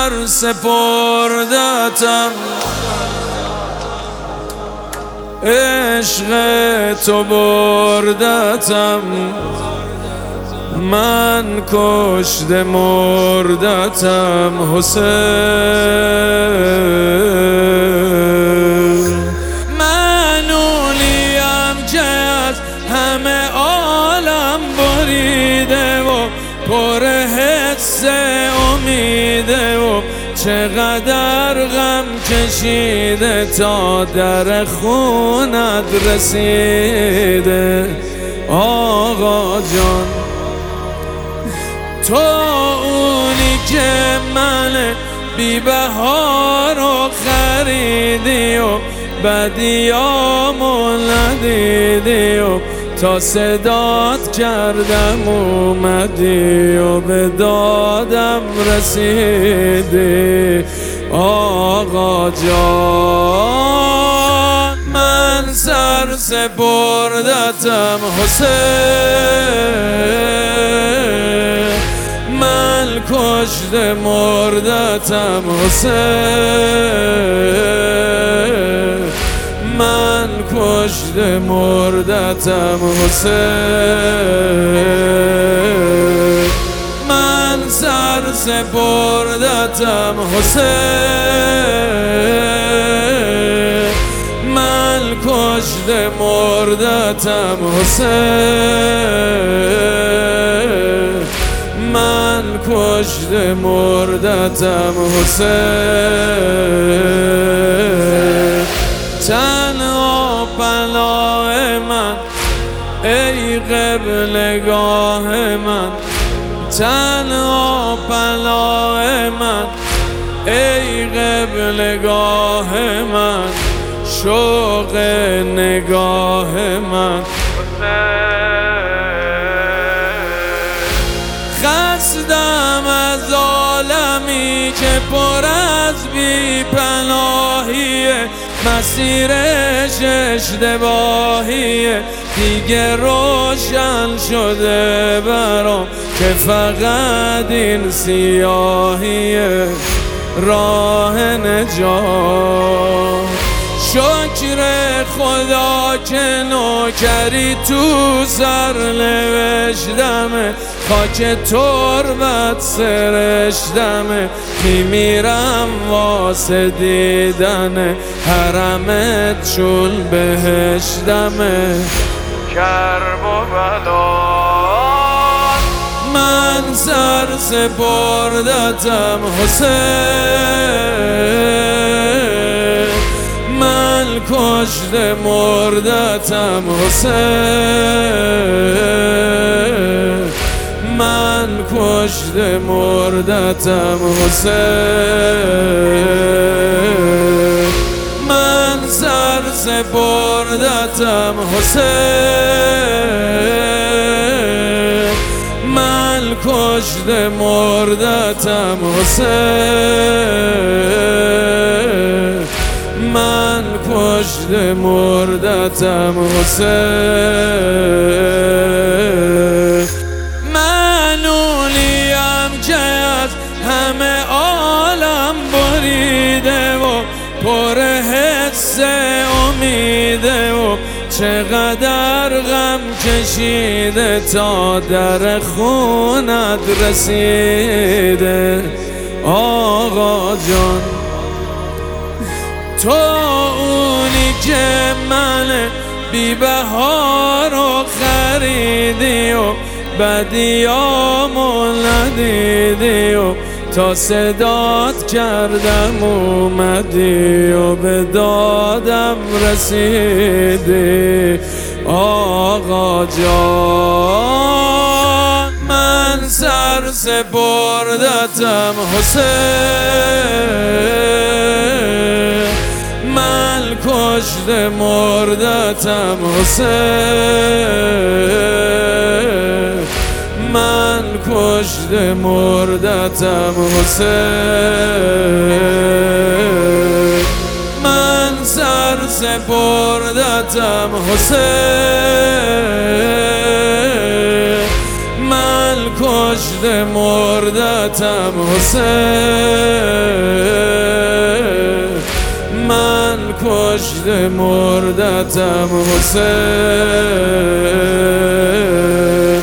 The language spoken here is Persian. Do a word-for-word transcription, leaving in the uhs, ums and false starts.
سر سپردتم، عشق تو بردتم، من کشته مردتم حسین. من اونیم که از همه عالم بریده و پر حس امیده و چقدر غم کشیده تا در خونت رسیده آقا جان. تو اونی که من بی بهارو خریدی و بدیامو ندیدی و تا صدات کردم اومدی و به دادم رسیدی آقا جان. من سر سپردتم حسین، من کشته مردتم حسین، من کشته مردتم حسین. من سر سپردتم حسین، من کشته مردتم حسین، من کشته مردتم حسین. تنها پناه من ای قبلگاه من، تنها پناه من ای قبلگاه من، شوق نگاه من خستم از عالمی که پر از بی پناهیه، مسیرش اشتباهیه، دیگه روشن شده برام که فقط این سیاهیه راه نجات. شکر خدا که نوکری تو سر نوشتمه، خاک تربت سرشتمه، میمیرم واسه دیدن حرمت چون بهشتمه کرب و بلا. من سر سپردتم حسین، من کشته مردتم حسین، من کشته مردتم حسین. من سر سپردتم حسین، من کشته مردتم حسین، من کشته مردتم حسین. من اونیم که از همه عالم بریده و پر حس امیده و چقدر غم کشیده تا در خونت رسیده آقا جان. تو اونی که من بی بهارو خریدی و بدیامو ندیدی و تا صدات کردم اومدی و به دادم رسیدی آقا جان. من سر سپردتم حسین، من کشته مردتم حسین، من کشته مردتم حسین. من سر سپردتم حسین، من کشته کشته مردتم حسین، من کشته مردتم حسین.